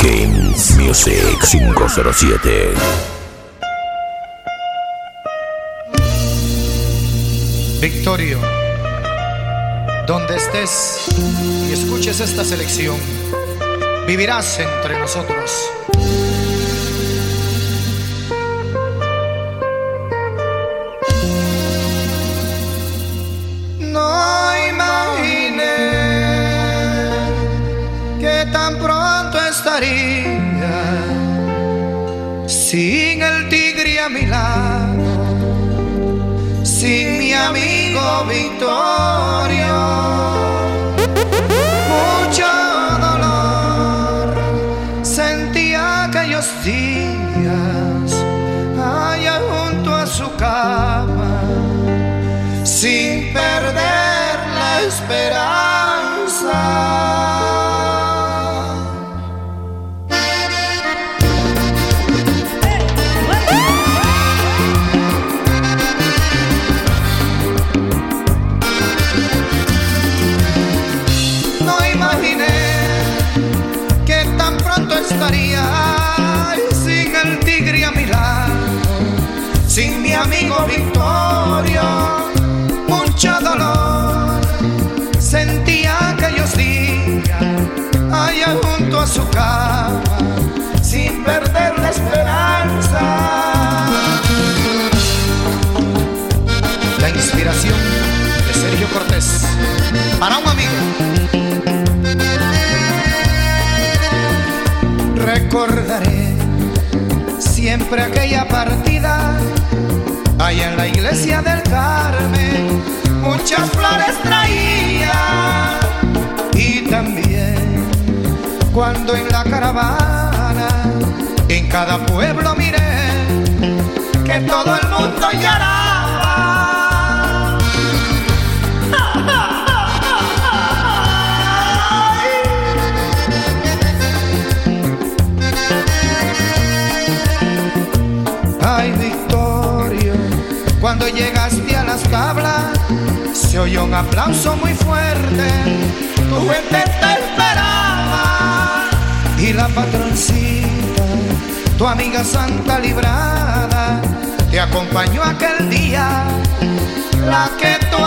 Games Music 507. Victorio, donde estés y escuches esta selección, vivirás entre nosotros. No imaginé que tan pronto estaría sin el tigre a mi lado, sin mi amigo Victorio. Mucho dolor sentía aquellos días allá junto a su cama, sin perder la esperanza. Estaría sin el tigre a mi lado, sin mi amigo Victorio. Mucho dolor sentía aquellos días allá junto a su cama, sin perder la esperanza. La inspiración de Sergio Cortés para un amigo. Recordaré siempre aquella partida allá en la iglesia del Carmen. Muchas flores traía, y también cuando en la caravana en cada pueblo miré que todo el mundo lloraba. Ay, Victorio, cuando llegaste a las tablas se oyó un aplauso muy fuerte. Tu gente te esperaba y la patroncita, tu amiga Santa Librada, te acompañó aquel día, la que tú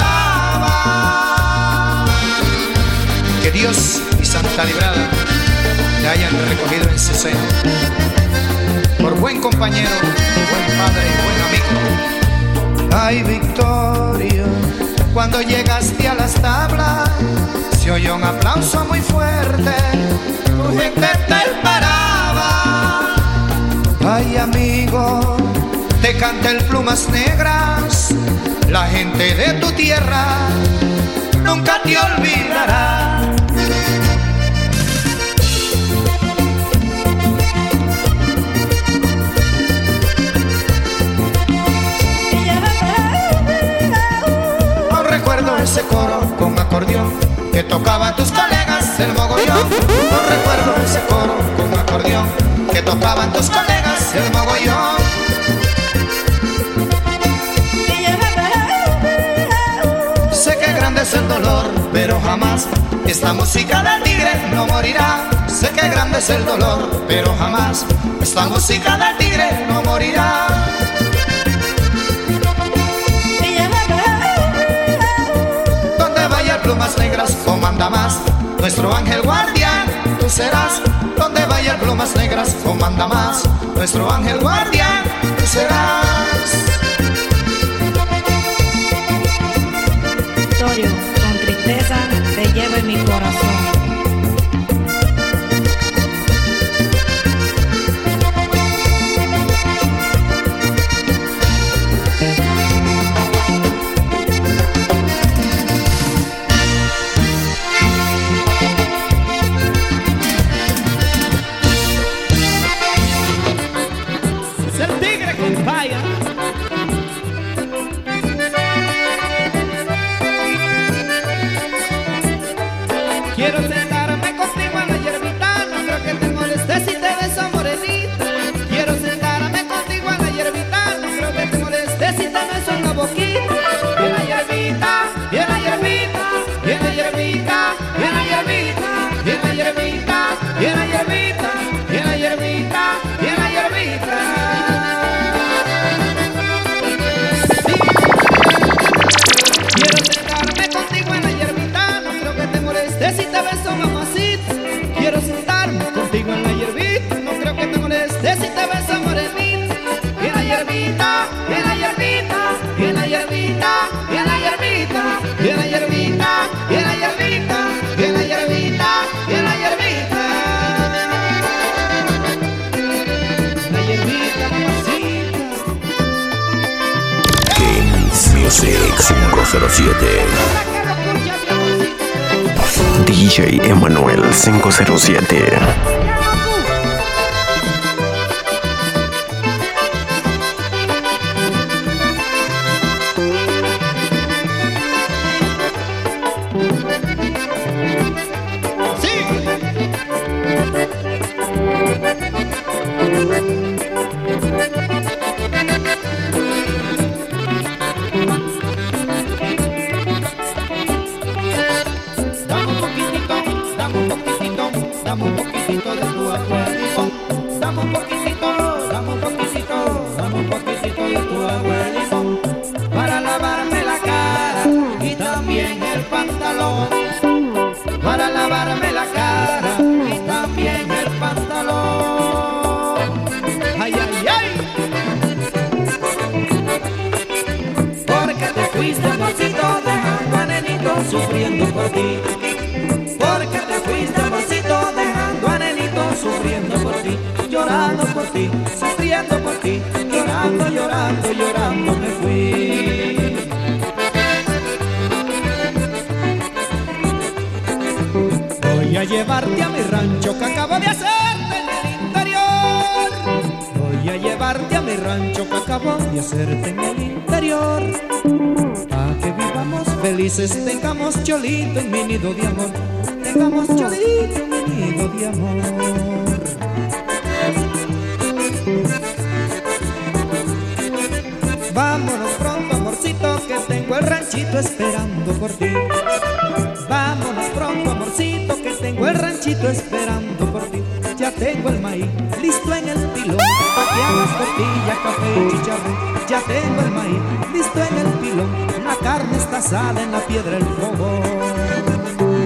adorabas. Que Dios y Santa Librada te hayan recogido en su seno, por buen compañero, buen padre y buen amigo. Ay, Victorio, cuando llegaste a las tablas se oyó un aplauso muy fuerte. Tu gente te esperaba. Ay, amigo, te canta el Plumas Negras. La gente de tu tierra nunca te olvidará. Ese coro con acordeón que tocaban tus colegas el mogollón. No recuerdo ese coro con acordeón que tocaban tus colegas el mogollón. Sé que grande es el dolor, pero jamás esta música del tigre no morirá. Sé que grande es el dolor, pero jamás esta música del tigre no morirá. Plumas Negras comanda más, nuestro ángel guardián tú serás. Donde vaya el Plumas Negras comanda más, nuestro ángel guardián tú serás. Victorio, con tristeza te llevo en mi corazón. Quiero ser Music 507. DJ Emanuel 507. Para lavarme la cara y también el pantalón. Ay, ay, ay. Porque te fuiste, amorcito, dejando a nenito sufriendo por ti. Porque te fuiste, amorcito, dejando a nenito sufriendo por ti. Llorando por ti, sufriendo por ti. Llorando, llorando, llorando me fui. Voy a llevarte a mi rancho que acabo de hacerte en el interior. Voy a llevarte a mi rancho que acabo de hacerte en el interior. Pa' que vivamos felices, tengamos cholito en mi nido de amor. Tengamos cholito en mi nido de amor. Vámonos pronto, amorcito, que tengo el ranchito esperando por ti. Vámonos pronto, amorcito, que tengo el ranchito esperando por ti. Ya tengo el maíz listo en el pilón, pa' que hagas tortilla, café y chicharrón. Ya tengo el maíz listo en el pilón, la carne está asada en la piedra del fogón.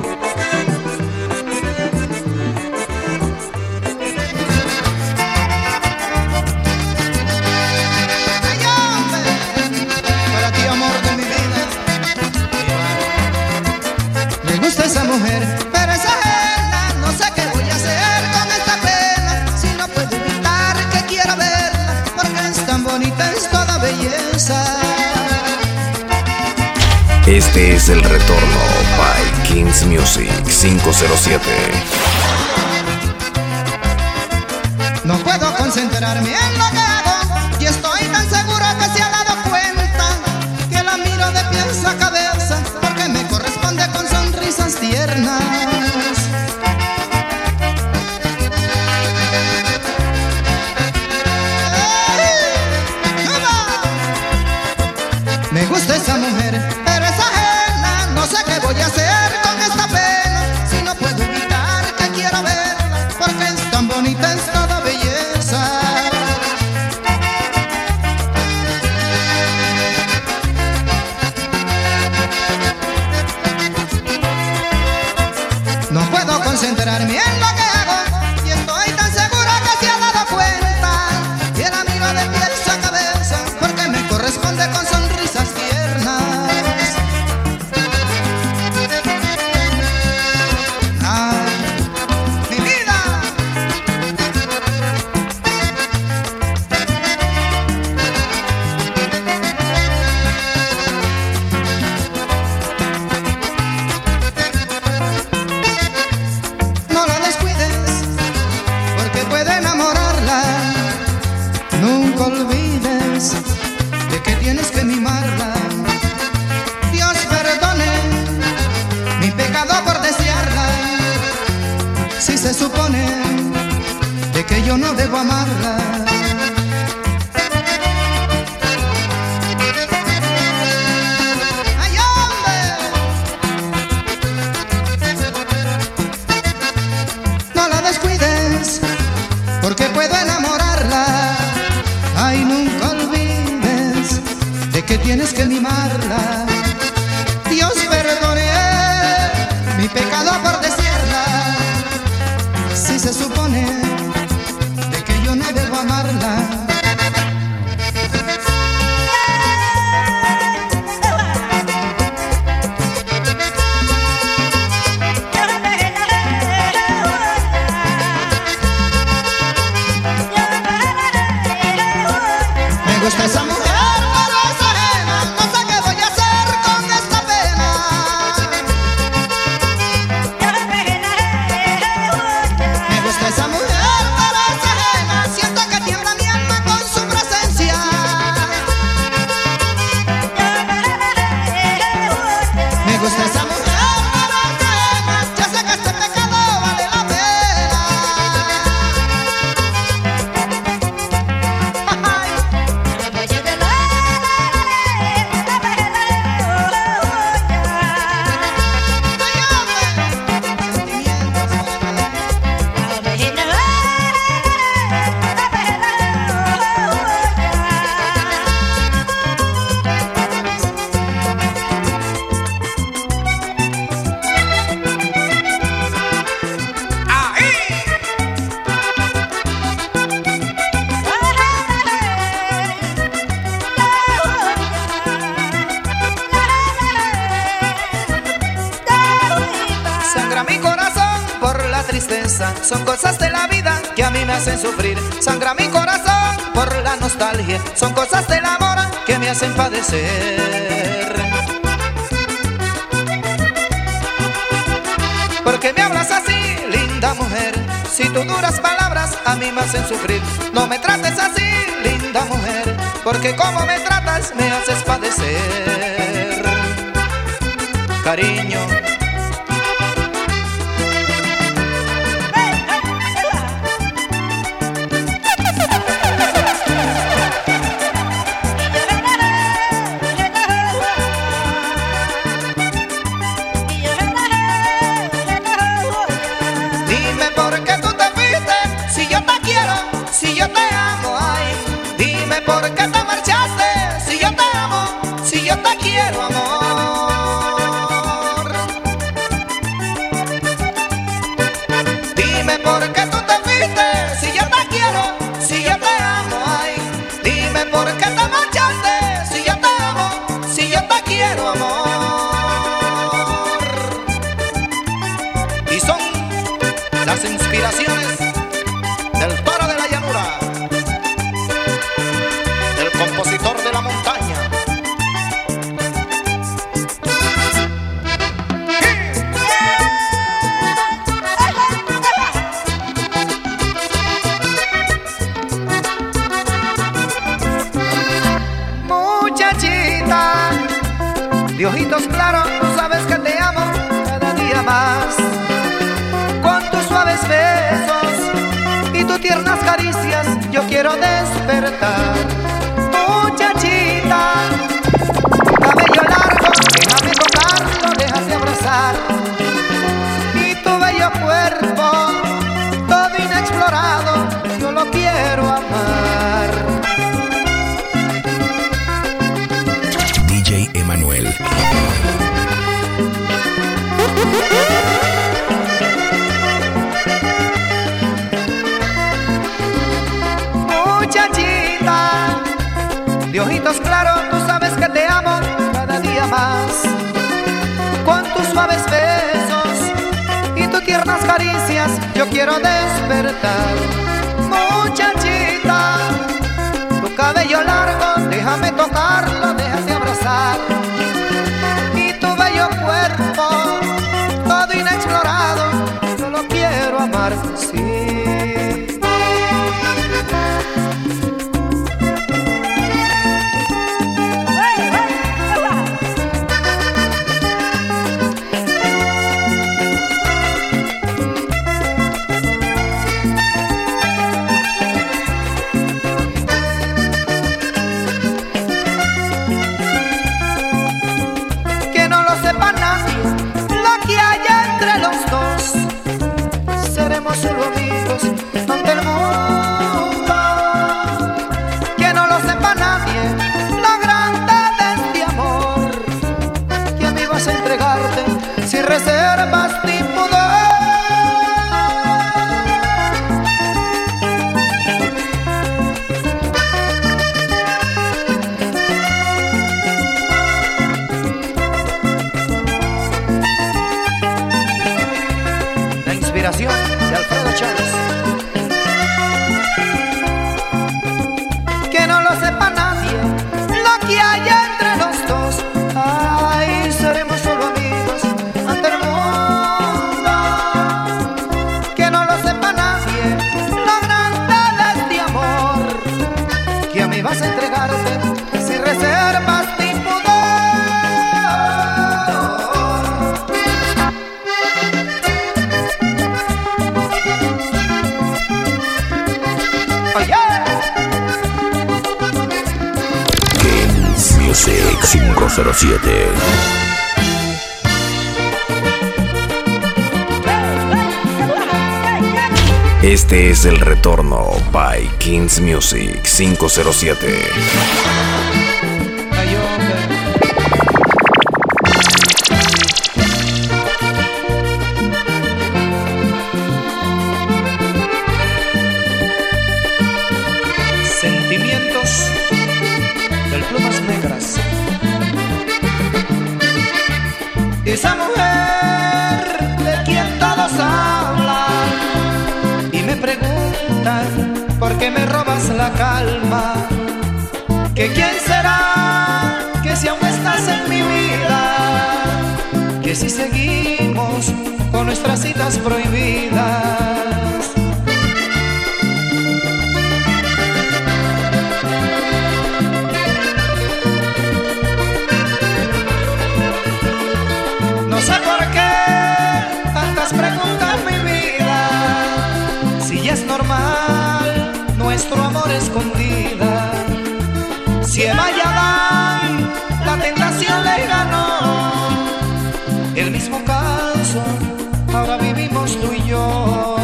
Esa mujer, pero esa ajena, no sé qué voy a hacer con esta pena. Si no puedo evitar que quiero verla, porque es tan bonita, es toda belleza. Este es el retorno by Kings Music 507. No puedo concentrarme en lo que hago y estoy tan seguro que se ha dado cuenta que la miro de pies a cabeza, porque me corresponde con sonrisas tiernas. Me gusta esa mujer, pero es ajena, no sé qué voy a hacer con esta pena. Si no puedo evitar que quiero verla, porque es tan bonita, es toda belleza. No puedo concentrarme en lo que hago y estoy tan segura que se ha dado cuenta que la miro de pies a cabeza, porque me corresponde con sonrisas tiernas. Ay, mi vida. No la descuides, porque puede enamorarla. Nunca olvides de que tienes que mimarla. Dios perdone mi pecado por desearla. Si se supone de que yo no debo amarla. ¡Ay, hombre! No la descuides, porque puedo enamorarla. Ay, nunca olvides de que tienes que mimarla. Dios perdone mi pecado por desearla. Si se supone de que yo no debo amarla. Me gusta esa mujer, pero es ajena, no sé qué voy son cosas de la vida que a mí me hacen sufrir. Sangra mi corazón por la nostalgia, son cosas del amor que me hacen padecer. ¿Por qué me hablas así, linda mujer? Si tus duras palabras a mí me hacen sufrir. No me trates así, linda mujer, porque como me tratas me haces padecer. Cariño, ¿por qué te marchaste? Si yo te amo, si yo te quiero, amor. Dime por qué tú te fuiste, si yo te quiero, si yo te amo, ay. Dime por qué te marchaste, si yo te amo, si yo te quiero, amor. Y son las inspiraciones del toro de la llanura, compositor de la montaña. Muchachita de ojitos claros, tú sabes que te amo cada día más. Con tus suaves besos y tus tiernas caricias yo quiero despertar. Muchachita, cabello largo, déjame tocarlo, déjate abrazar. Y tu bello cuerpo, todo inexplorado, yo lo quiero amar. DJ Emanuel. Muchachita de ojitos claros, tú sabes que te amo cada día más. Con tus suaves besos y tus tiernas caricias yo quiero despertar. Muchachita, tu cabello largo, déjame tocarlo, déjate abrazar. Y tu bello cuerpo, todo inexplorado, yo lo quiero amar, sí. Solo amigos ante el mundo, que no lo sepa nadie, lo grande de este amor, que a mí vas a entregarte sin reservas ni pudor. La inspiración de Alfredo Chávez. Que no lo sepa nadie, lo que hay entre los dos. Ay, seremos solo amigos ante el mundo. Que no lo sepa nadie, lo grande de este amor, que a mí vas a entregarte sin reservas ni pudor. Kings Music 507. Este es el retorno by Kings Music 507. Ay, hombre. Sentimientos del Plumas Negras. Esa mujer de quien todos hablan, preguntan por qué me robas la calma, que quién será, que si aún estás en mi vida, que si seguimos con nuestras citas prohibidas. No sé por qué tantas preguntas, mi vida, si ya es normal nuestro amor escondida. Si Eva y Adán la tentación le ganó, el mismo caso ahora vivimos tú y yo.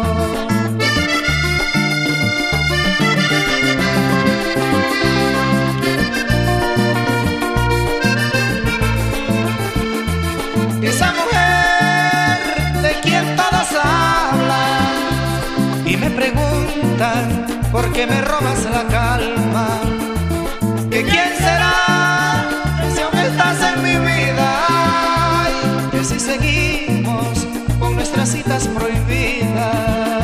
Esa mujer de quien todos hablan y me preguntan por qué me robas la calma, que quién será, si aún estás en mi vida, que si seguimos con nuestras citas prohibidas.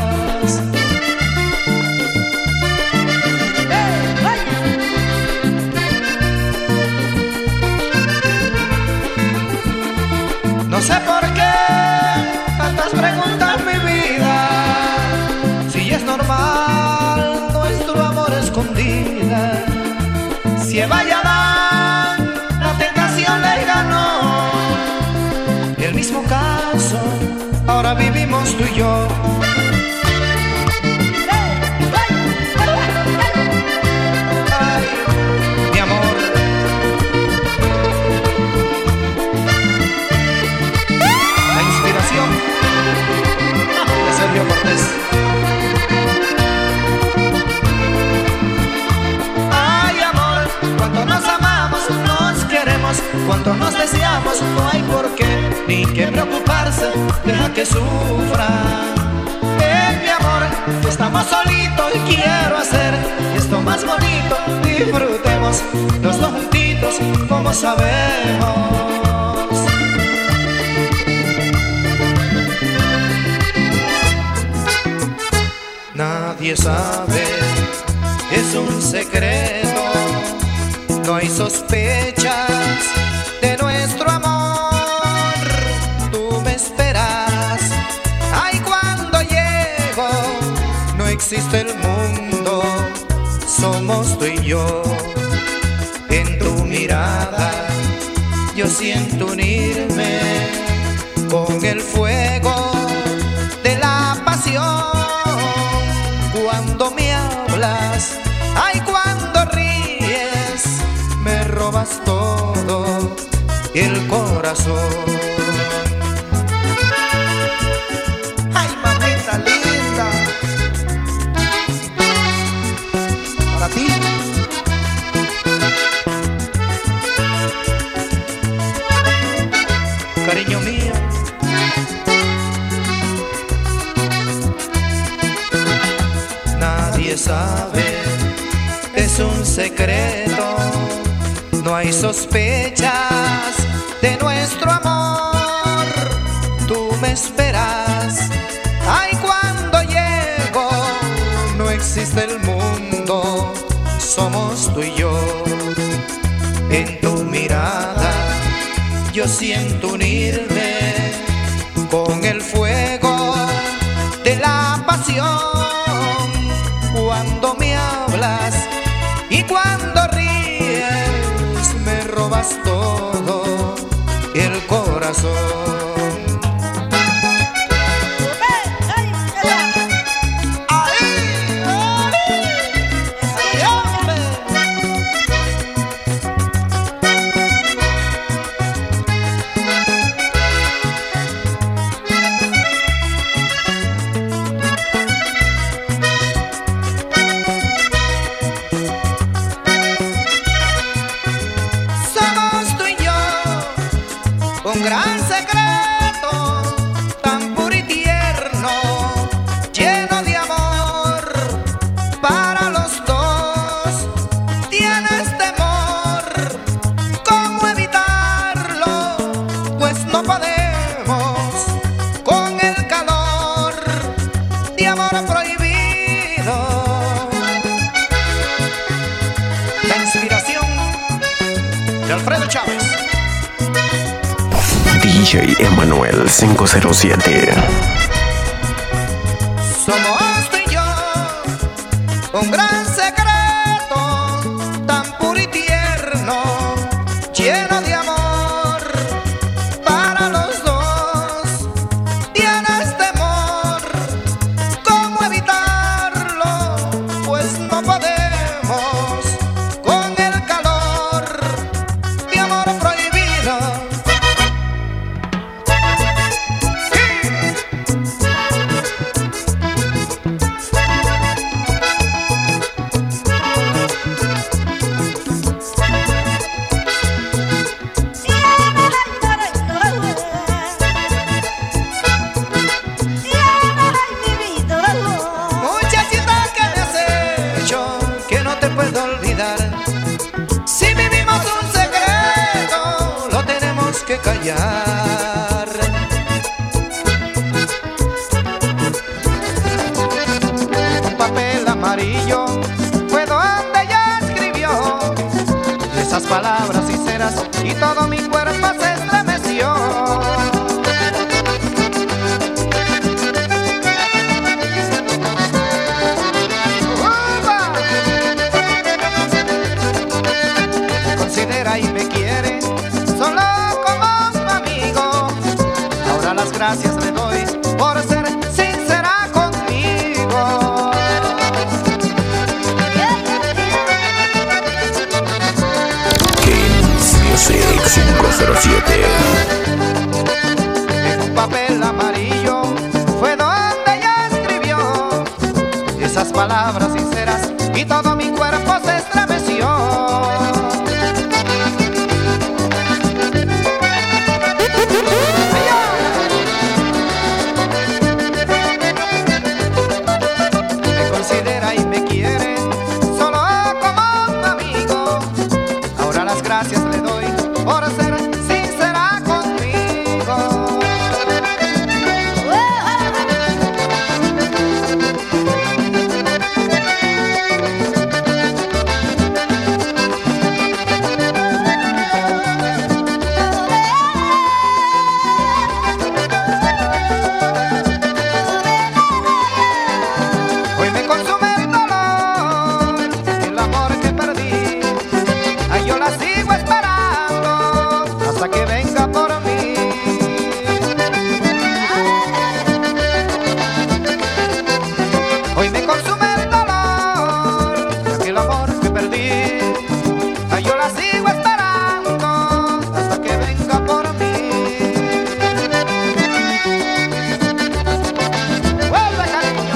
No sé por qué tantas preguntas, mi vida, si es normal nuestro amor escondida. Si Eva y Adán la tentación le ganó, el mismo caso ahora vivimos tú y yo. Ay, mi amor. La inspiración de Sergio Cortés. Ay, amor, cuando nos amamos, nos queremos, cuando nos deseamos, no hay por qué ni que preocuparse, deja que sufran. Mi amor, estamos solitos y quiero hacer esto más bonito. Disfrutemos los dos juntitos como sabemos. Nadie sabe, es un secreto, no hay sospechas de nuestro amor. Tú me esperas, ay, cuando llego, no existe el mundo, somos tú y yo. En tu mirada yo siento unirme con el fuego de la pasión. Cuando me hablas, ay, cuando ríes, me robas todo el corazón. Ay, mamita linda, para ti. Cariño mío. Nadie sabe, es un secreto, no hay sospechas de nuestro amor. Tú me esperas, ay, cuando llego, no existe el mundo, somos tú y yo. En tu mirada yo siento unirme con el fuego de la pasión. Cuando me hablas y cuando ríes, me robas todo el corazón. Un gran secreto. La inspiración de Alfredo Chávez. DJ Emanuel 507. Somos tú y yo, un gran secreto, tan puro y tierno, lleno de amor para los dos. Tienes temor, ¿cómo evitarlo? Pues no podemos con el calor de amor prohibido. Que callar. Un papel amarillo fue donde ella escribió esas palabras sinceras y todo mi cuerpo se estremeció. Me considera y me quiere solo las gracias le doy por ser sincera conmigo. Kings Music 507. En un papel amarillo fue donde ella escribió esas palabras sinceras y todo mi cuerpo se estremeció. Gracias le doy por ser sincera conmigo. Hoy me consume el dolor, el amor que perdí. Ay, yo la sigo esperando hasta que venga por mí. Hoy me consume el dolor de aquel amor que perdí. Ay, yo la sigo esperando hasta que venga por mí. ¡Vuelve, cariño!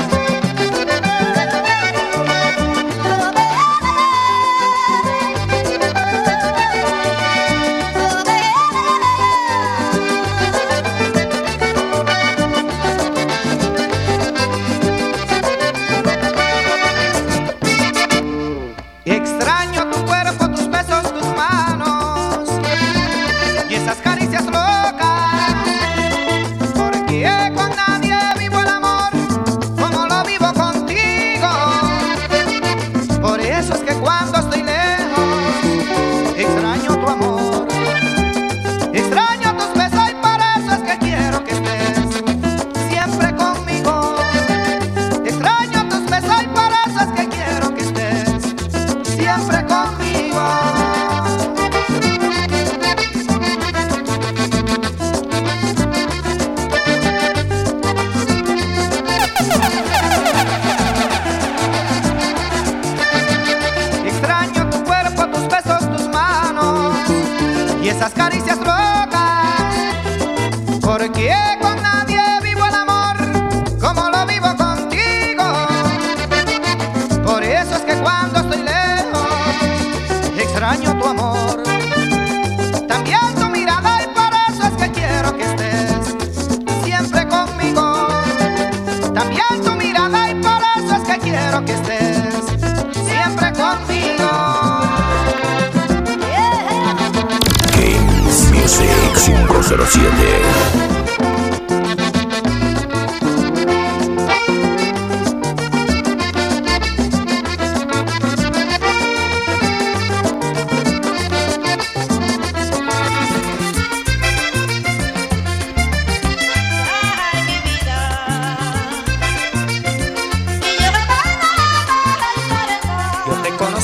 Extraño tu cuerpo, tus besos, tus manos y esas caricias locas, porque con nadie vivo el amor como lo vivo contigo. Por eso es que cuando estoy lejos extraño tu amor, extraño tus besos y por eso es que quiero que estés siempre conmigo. Extraño tus besos y por eso es que quiero que estés siempre conmigo. Extraño tu cuerpo, tus besos, tus manos y esas caricias locas, porque con nadie vivo el amor como lo vivo contigo. Por eso es que cuando estoy lejos extraño tu amor, también tu mirada y por eso es que quiero que estés siempre conmigo. También tu mirada y por eso es que quiero que estés siempre conmigo. Kings Music 507.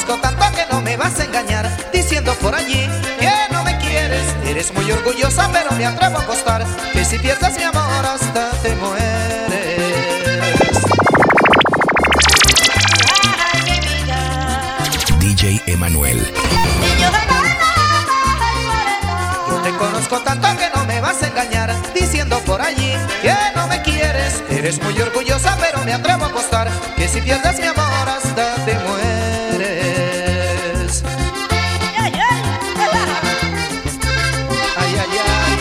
conozco tanto que no me vas a engañar, diciendo por allí que no me quieres. Eres muy orgullosa, pero me atrevo a apostar que si pierdes mi amor hasta te mueres. DJ Emanuel. Yo te conozco tanto que no me vas a engañar, diciendo por allí que no me quieres. Eres muy orgullosa, pero me atrevo a apostar que si pierdes mi amor hasta te mueres. Ay, ay, ay.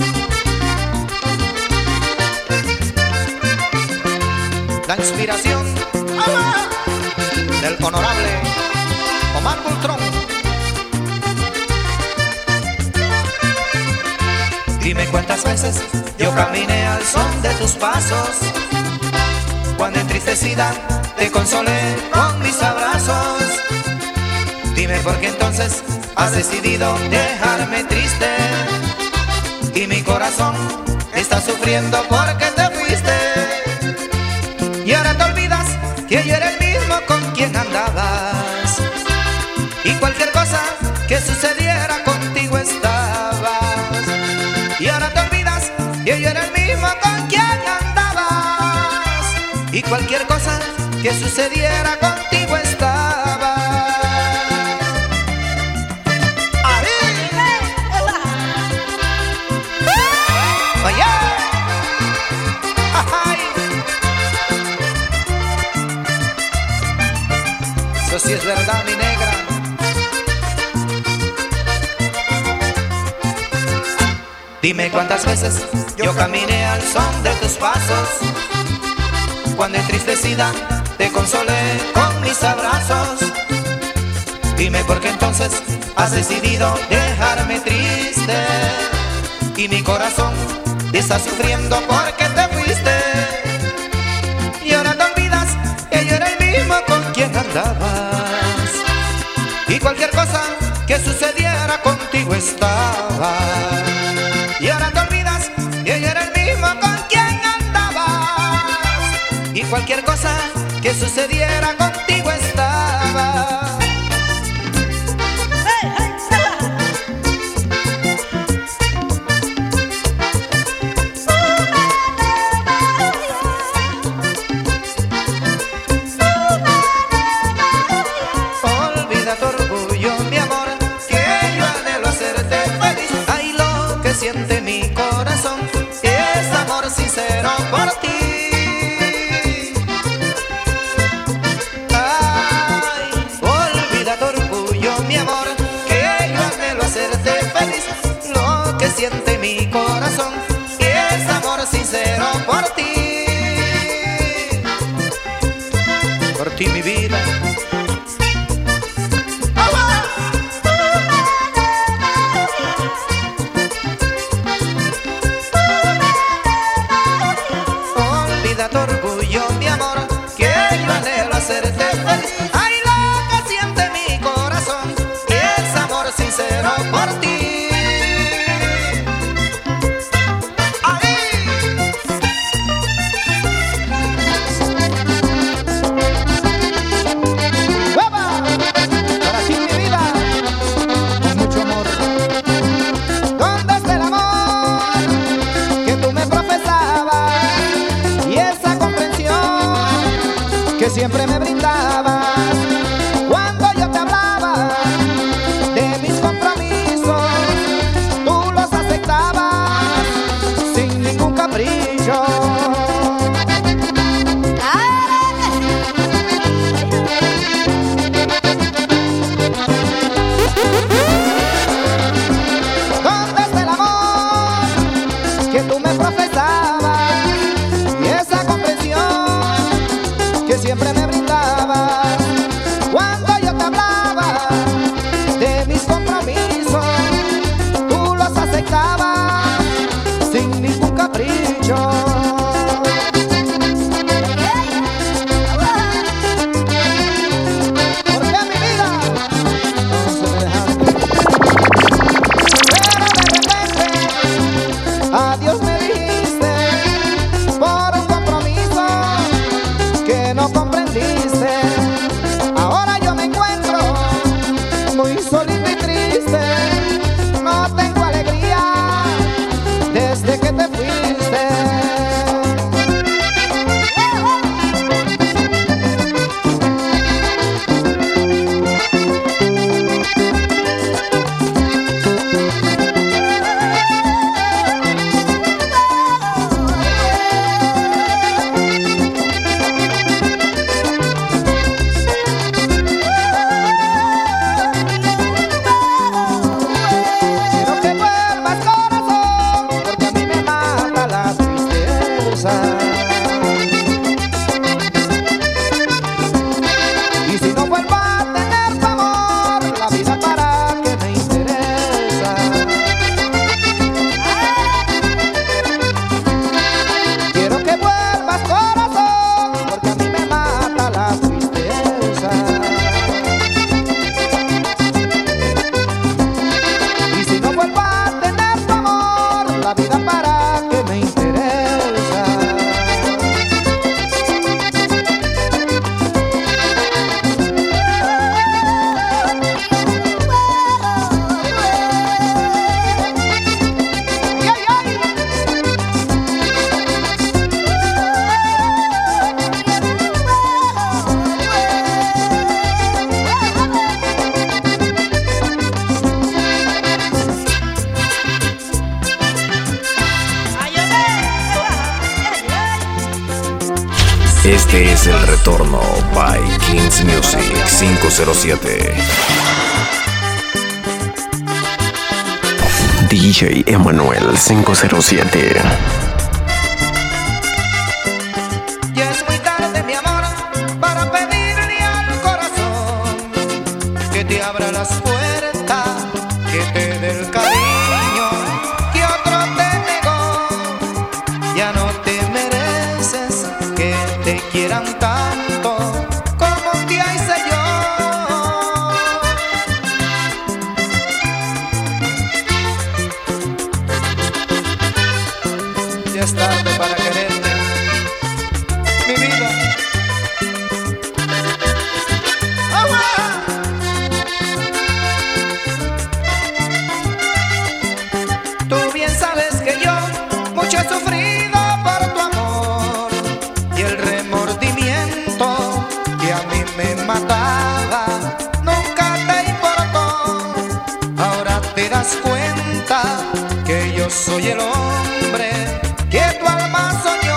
La inspiración del honorable Omar Bultrón. Dime cuántas veces yo caminé al son de tus pasos, cuando entristecida te consolé con mis abrazos. Dime por qué entonces has decidido dejarme triste, y mi corazón está sufriendo porque te fuiste. Y ahora te olvidas que yo era el mismo con quien andabas, y cualquier cosa que sucediera contigo estabas. Y ahora te olvidas que yo era el mismo con quien andabas, y cualquier cosa que sucediera contigo estaba. Oye, ay, eso sí es verdad, mi negra. Dime cuántas veces yo caminé al son de tus pasos, cuando entristecida te consolé con mis abrazos. Dime por qué entonces has decidido dejarme triste, y mi corazón está sufriendo porque te fuiste. Y ahora te olvidas que yo era el mismo con quien andabas, y cualquier cosa que sucediera contigo estaba. Y ahora te olvidas que yo era el mismo con quien andabas, y cualquier cosa que sucediera contigo estaba. Olvida tu orgullo, mi amor, que yo anhelo hacerte feliz. Ay, lo que siente mi corazón es amor sincero por ti. Ay, olvida tu orgullo, mi amor, que yo anhelo hacerte feliz. Lo que siente mi corazón es amor sincero por ti. Por ti, mi vida. Olvida tu orgullo, mi amor, que yo anhelo hacerte feliz. Ay, lo que siente mi corazón es amor sincero por ti. ¡Ay! ¡Guapa! Para ti, mi vida, con mucho amor. ¿Dónde está el amor que tú me profesabas, y esa comprensión que siempre me brindabas cuando yo te hablaba de mis compromisos? Tú los aceptabas sin ningún capricho. ¿Dónde está el amor que tú me profesabas, y esa comprensión que siempre me brindabas cuando yo te hablaba de mis compromisos? Tú los aceptabas sin ningún capricho. ¿Por qué, mi vida? No se me deja. Pero de repente adiós me dijiste por un compromiso que no comprendiste. Este es el retorno by Kings Music 507. DJ Emanuel 507. Ya es muy tarde, mi amor, para pedirle al corazón que te abra las puertas, que te dé el cariño que otro te negó. Ya no te mereces que te quieran tanto como un día hice yo. Ya es tarde para quererte, mi vida. Tú bien sabes que yo mucho he sufrido por tu amor y el remordimiento que a mí me mataba nunca te importó. Ahora te das cuenta que yo soy el hombre que tu alma soñó.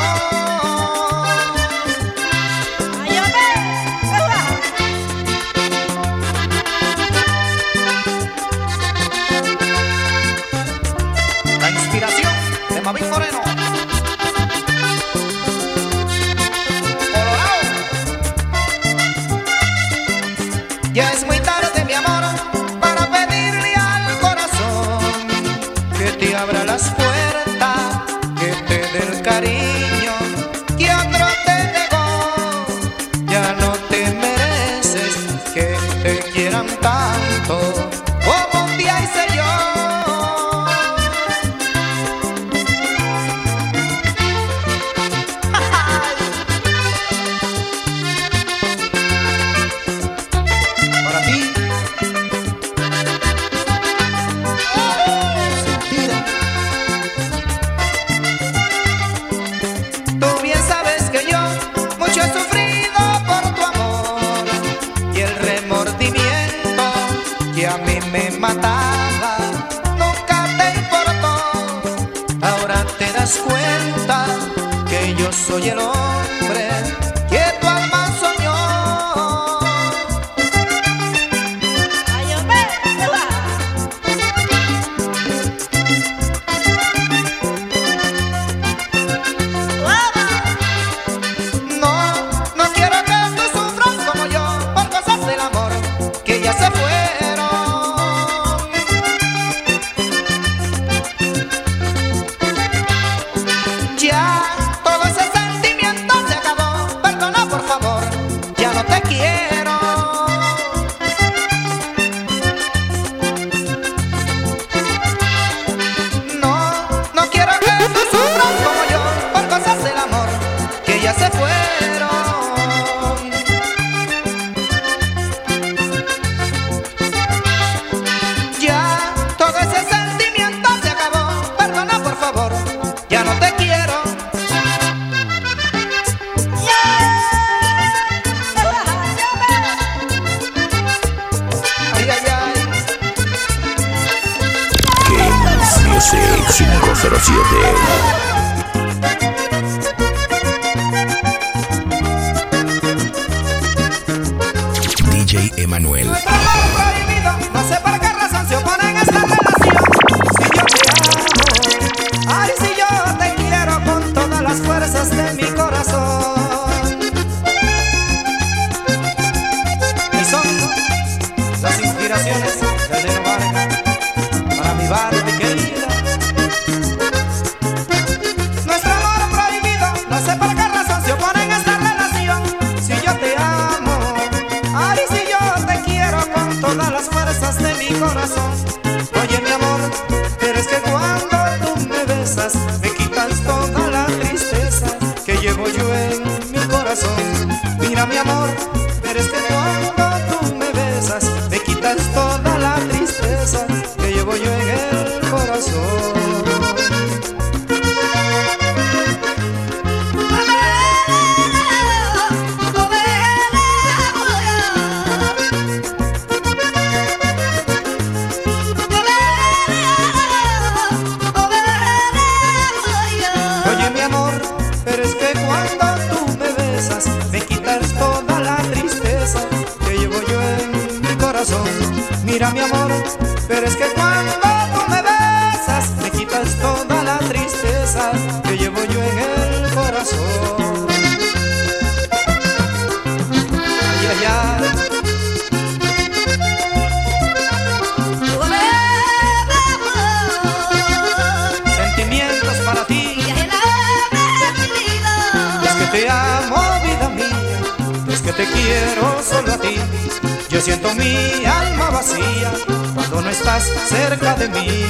La inspiración de Mavin Moreno. Colorado. Ya es muy tarde, mi amor, para pedirle al corazón que te abra las puertas, que te dé el cariño que otro te negó. Ya no te mereces que te quieran tanto como un día hice yo. Para ti, sentida. Tú bien sabes que yo mucho he sufrido por tu amor y el remordimiento que a mí me mataba nunca te importó. Ahora te das cuenta que yo soy el hombre que tu alma soñó. No quiero que tú sufras como yo por cosas del amor que ya se fueron. Ya todo ese sentimiento se acabó. Perdona por favor, ya no te quiero. No quiero que tú sufras como yo por cosas del amor que ya se fueron. Ya todo ese sentimiento se acabó. Perdona por favor, ya no te quiero. Ay, ay, ay. Kings Music 507. DJ Emanuel. Nuestro amor prohibido, no sé por qué razón se opone en esta relación. Si yo te amo, ay, si yo te quiero con todas las fuerzas de mi corazón. Y son las inspiraciones de Neno Vargas para mi Barbie querida. Nuestro amor prohibido, no sé por qué razón se opone en esta relación. Si yo te amo, ay, si yo te quiero con todas las fuerzas de mi corazón. Oye, mi amor, pero es que cuando tú me besas me quitas toda la tristeza que llevo yo en mi corazón. Mira, mi amor, pero es que cuando tú me besas me quitas toda la tristeza que llevo yo en el corazón. Mira mi amor, pero es que cuando tú me besas me quitas toda la tristeza que llevo yo en el corazón. Ay, ay, ay. Sentimientos para ti. Es que te amo, vida mía, es que te quiero solo a ti. Yo siento mi alma vacía cuando no estás cerca de mí.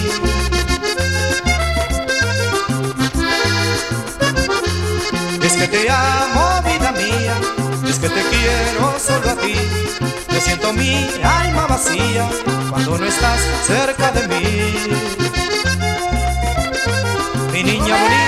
Es que te amo, vida mía, es que te quiero solo a ti. Yo siento mi alma vacía cuando no estás cerca de mí. Mi niña bonita.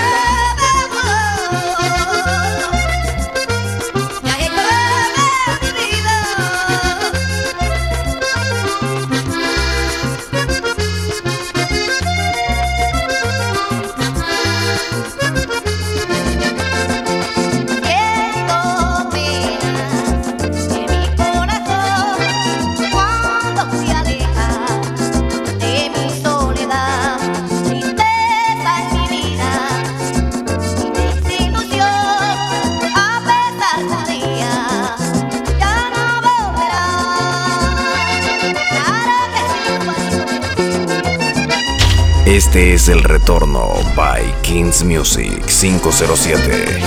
Este es el retorno by Kings Music 507.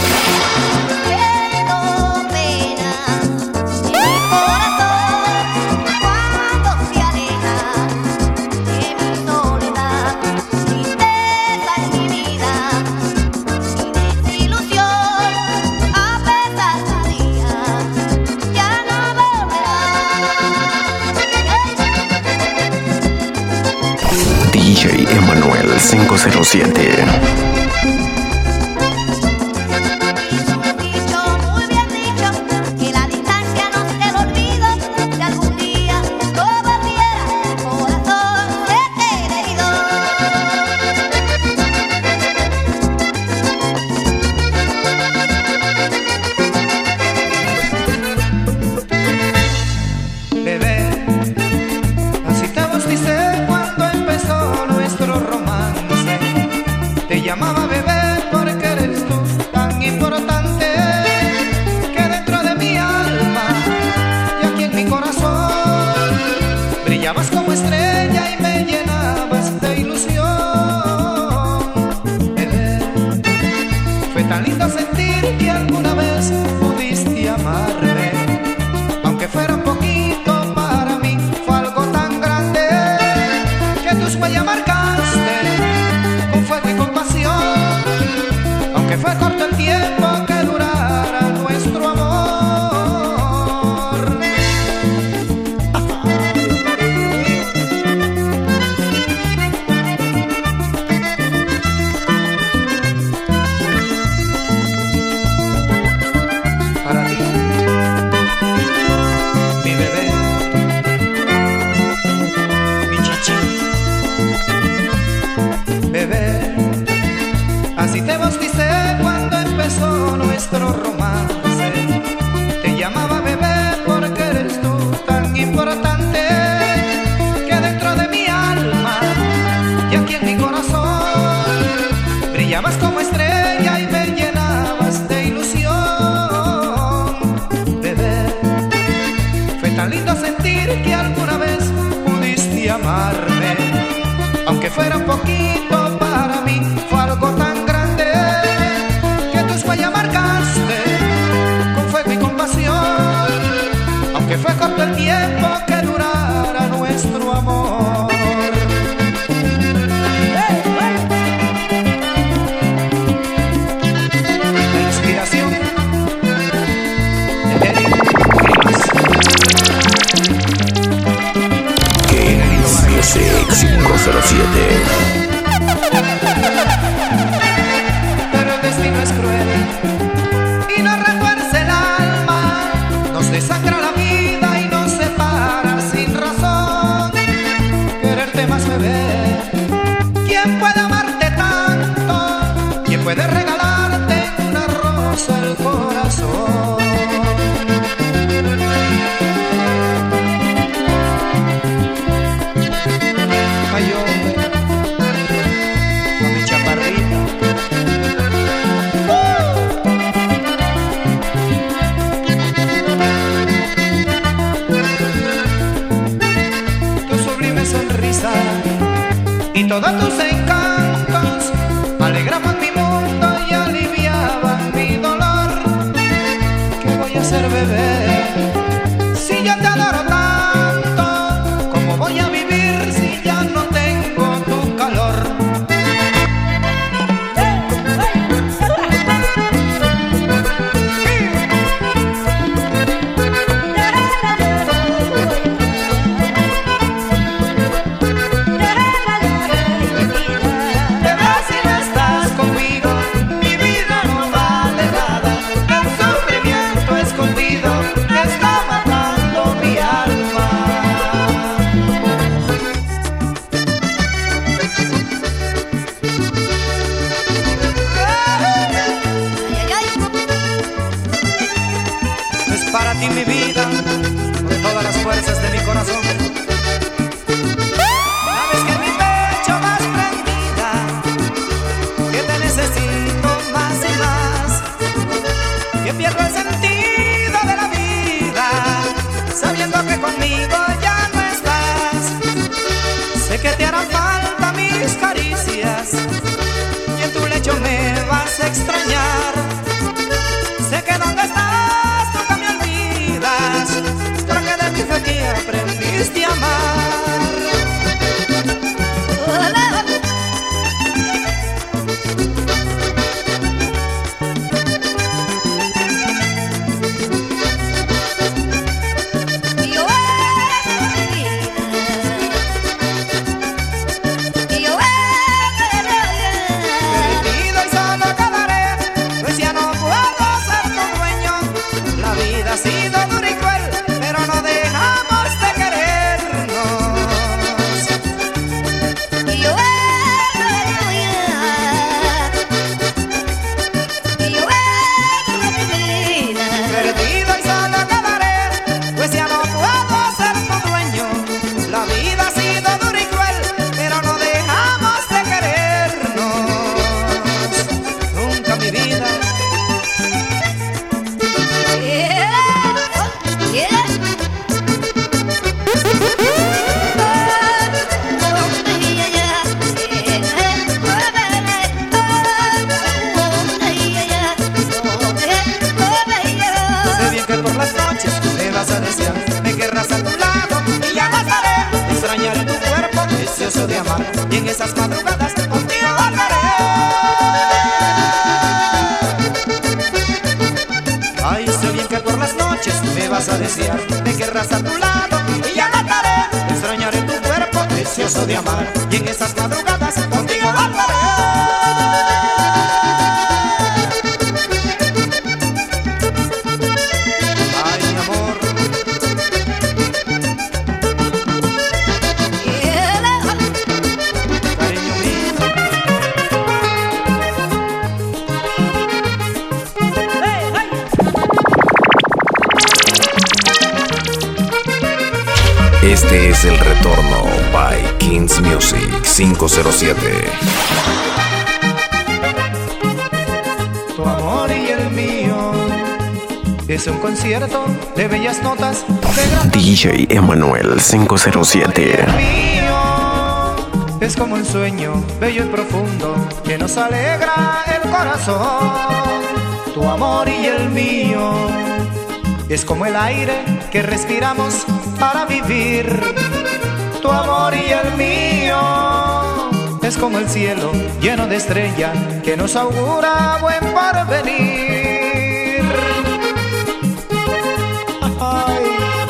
DJ Emanuel 507. Llamaba bebé porque eres tú tan importante que dentro de mi alma y aquí en mi corazón brillabas como estrella y me llenabas de ilusión. Bebé, fue tan lindo sentir que alguna vez pudiste amarme, aunque fuera un poquito, para mí fue algo tan grande que tus huellas marcaste con fuego y con pasión, aunque fue corto el tiempo que durara nuestro amor. Para ti, mi bebé, mi chichi, bebé. Así te bauticé cuando empezó nuestro romance. Te llamaba bebé porque eres tú tan importante que dentro de mi alma y aquí en mi corazón brillabas como estrella y me llenabas de ilusión. Bebé, fue tan lindo sentir que alguna vez pudiste amarme, aunque fuera un poquito, para mí fue algo tan grande que tus huellas marcaste con fuego y con pasión, aunque fue corto el tiempo que durara nuestro amor. La inspiración de Eric Rimas. Kings Music 507. Pero el destino es cruel y nos retuerce el alma, nos desangra la vida y nos separa sin razón. Quererte más, bebé, ¿quién puede amarte tanto? ¿Quién puede regalarte una rosa el corazón? todos tus encantos alegraban mi mundo y aliviaban mi dolor. ¿Qué voy a hacer, bebé, si yo te adoro tanto? ¿Cómo voy a vivir si ya no tengo tu calor? Para ti mi vida, con todas las fuerzas de mi corazón. Sabes que en mi pecho vas prendida, que te necesito más y más, que pierdo el sentido de la vida, sabiendo que conmigo ya no estás. Sé que te harán falta mis caricias y en tu lecho me vas a extrañar. Sé que donde estás porque de ti fue que aprendiste a amar. Perdido y solo quedaré, pues ya no puedo ser tu dueño. La vida ha sido dura y cruel, pero no dejamos de querernos. Perdido y solo quedaré, pues ya no puedo ser tu dueño. La vida ha sido dura y cruel, pero no dejamos de querernos. Nunca mi vida. Sé bien que por las noches me vas a desear, me querrás a tu lado y ya no estaré. Extrañaré tu cuerpo, deseoso de amar, y en esas madrugadas contigo volveré. Ay, sé bien que por las noches me vas a desear, me querrás a tu lado y ya no estaré. Extrañaré tu cuerpo, deseoso de amar, y en esas madrugadas contigo volveré. Este es el retorno by Kings Music 507. Tu amor y el mío es un concierto de bellas notas de gran DJ Emanuel 507. el mío es como un sueño bello y profundo que nos alegra el corazón. Tu amor y el mío es como el aire que respiramos para vivir. Tu amor y el mío es como el cielo lleno de estrellas que nos augura buen porvenir. Ay.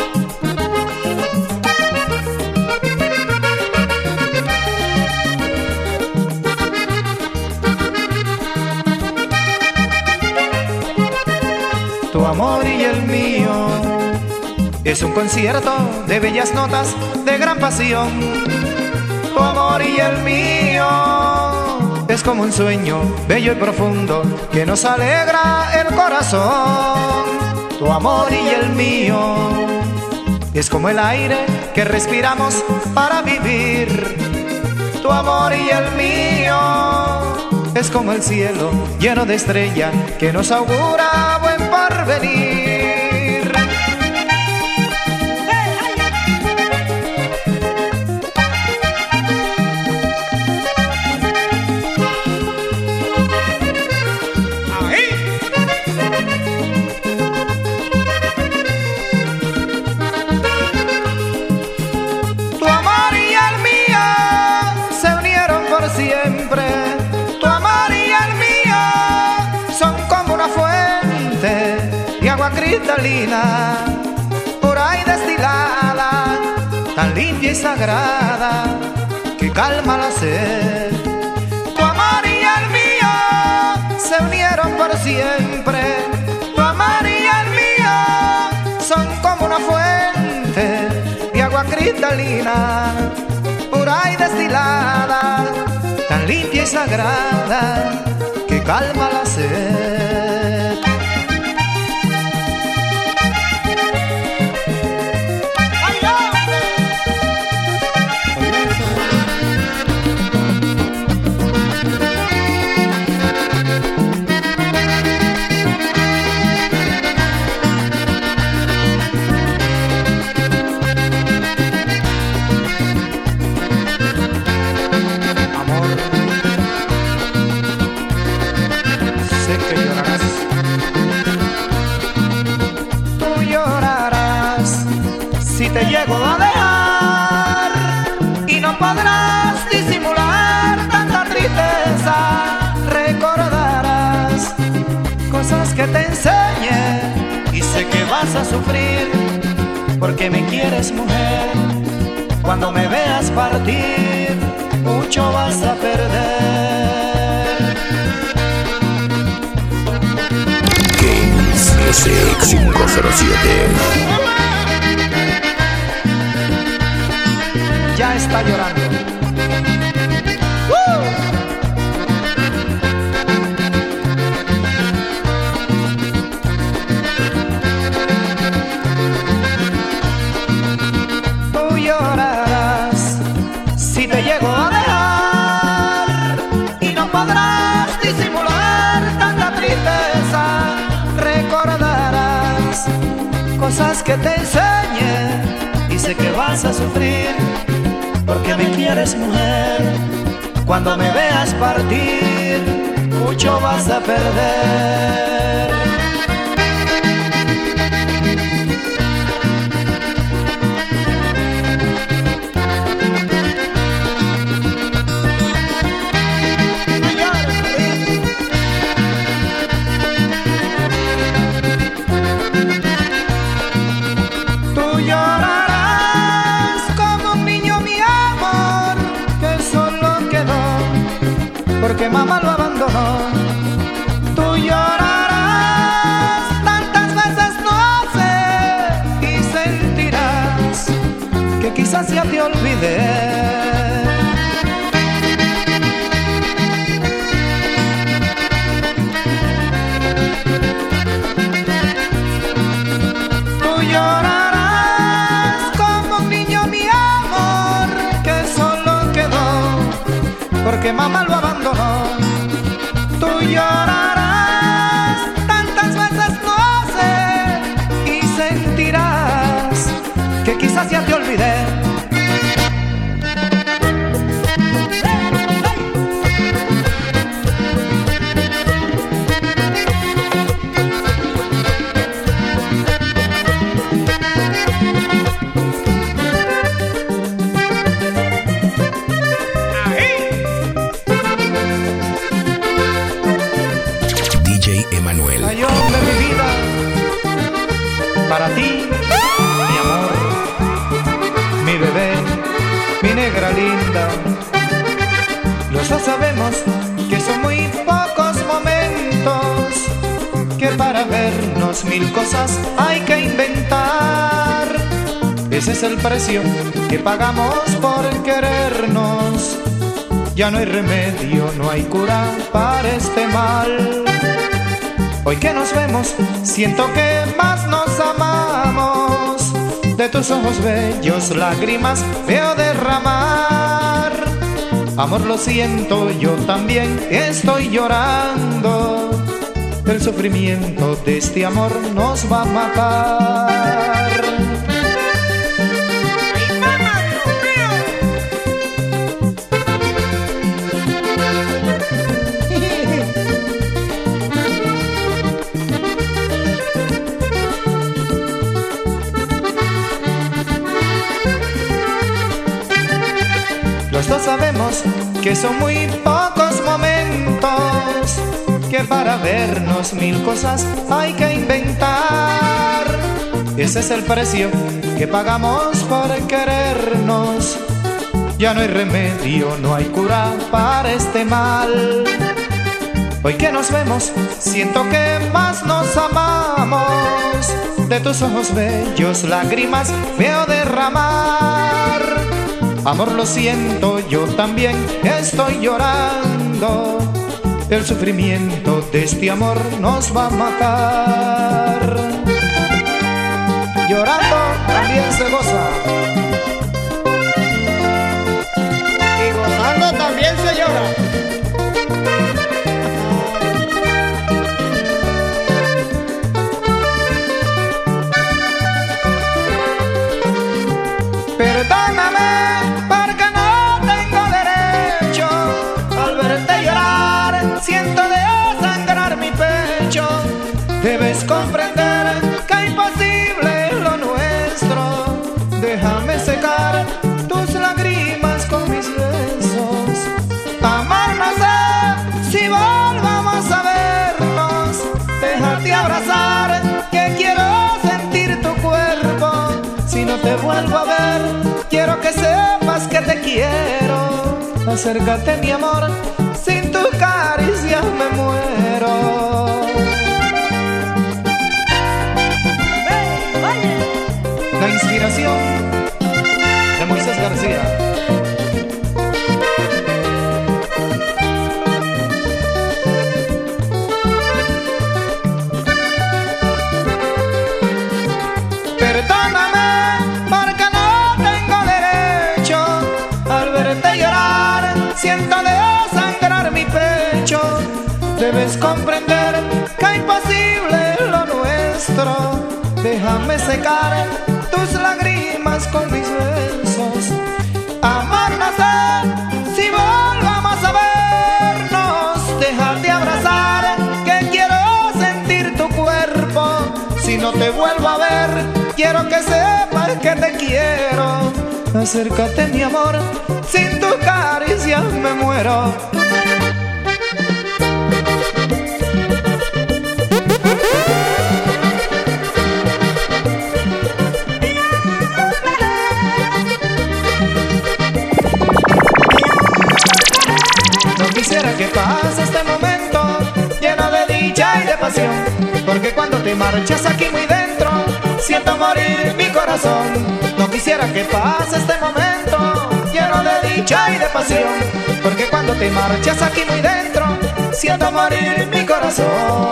Tu amor y el mío es un concierto de bellas notas de gran pasión. Tu amor y el mío es como un sueño bello y profundo que nos alegra el corazón. Tu amor y el mío es como el aire que respiramos para vivir. Tu amor y el mío es como el cielo lleno de estrellas que nos augura buen porvenir. cristalina, pura y destilada, tan limpia y sagrada, que calma la sed. Tu amor y el mío se unieron por siempre. Tu amor y el mío son como una fuente de agua cristalina, pura y destilada, tan limpia y sagrada, que calma la sed. Te llego a dejar y no podrás disimular tanta tristeza. Recordarás cosas que te enseñé y sé que vas a sufrir porque me quieres, mujer. Cuando me veas partir, mucho vas a perder. Kings Music 507. Ya está llorando. Tú llorarás si te llego a dejar y no podrás disimular tanta tristeza. Recordarás cosas que te enseñé y sé que vas a sufrir porque me quieres, mujer. Cuando me veas partir, mucho vas a perder. Tú llorarás como un niño, mi amor, que solo quedó porque mamá lo abandonó. Tú llorarás tantas veces, no sé, y sentirás que quizás ya te olvidé. Tú llorarás como un niño, mi amor, que solo quedó porque mamá lo abandonó. Tú llorarás tantas veces, no sé, y sentirás que quizás ya te olvidé. Yo de mi vida, para ti, mi amor, mi bebé, mi negra linda. Los dos sabemos que son muy pocos momentos, que para vernos mil cosas hay que inventar. Ese es el precio que pagamos por querernos. Ya no hay remedio, no hay cura para este mal. Hoy que nos vemos, siento que más nos amamos. De tus ojos bellos lágrimas veo derramar. Amor, lo siento, yo también estoy llorando. El sufrimiento de este amor nos va a matar. Los dos sabemos que son muy pocos momentos, que para vernos mil cosas hay que inventar. Ese es el precio que pagamos por querernos. Ya no hay remedio, no hay cura para este mal. Hoy que nos vemos, siento que más nos amamos. De tus ojos bellos lágrimas veo derramar. Amor, lo siento, yo también estoy llorando. El sufrimiento de este amor nos va a matar. Llorando también se goza, y gozando también se llora. Perdóname porque no tengo derecho. Al verte llorar siento desangrar mi pecho. Debes comprender que es imposible lo nuestro. Déjame secar tus lágrimas con mis besos. Amar no sé si volvamos a vernos. Déjate abrazar que quiero sentir tu cuerpo. Si no te vuelvo a ver, quiero que sepas que te quiero. Acércate, mi amor, sin tu caricia me muero. La inspiración de Moisés García. Perdóname porque no tengo derecho. Al verte llorar siento desangrar mi pecho. Debes comprender que es imposible lo nuestro. Déjame secar tus lágrimas con mis besos. Amar no sé si volvamos a vernos. Déjate abrazar que quiero sentir tu cuerpo. Si no te vuelvo a ver, quiero que sepas que te quiero. Acércate, mi amor, sin tu caricia me muero. No quisiera que pase este momento lleno de dicha y de pasión, porque cuando te marchas aquí muy dentro siento morir mi corazón. No quisiera que pase este momento lleno de dicha y de pasión, porque cuando te marchas aquí muy dentro siento morir mi corazón.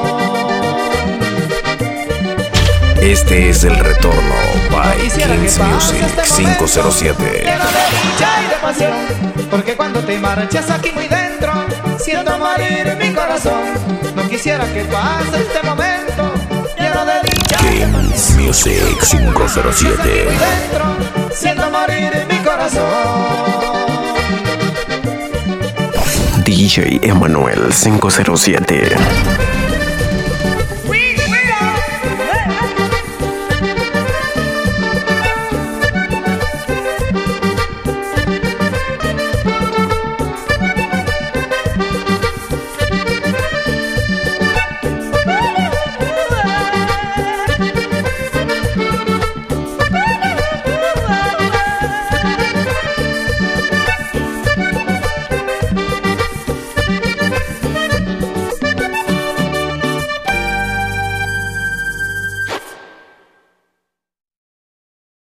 Este es el retorno by Kings Music 507. Lleno de dicha y de pasión, porque cuando te marchas aquí muy dentro siento morir mi corazón. No quisiera que pase este momento lleno de dicha y de pasión. Kings Music 507. Siento morir mi corazón. DJ Emanuel 507.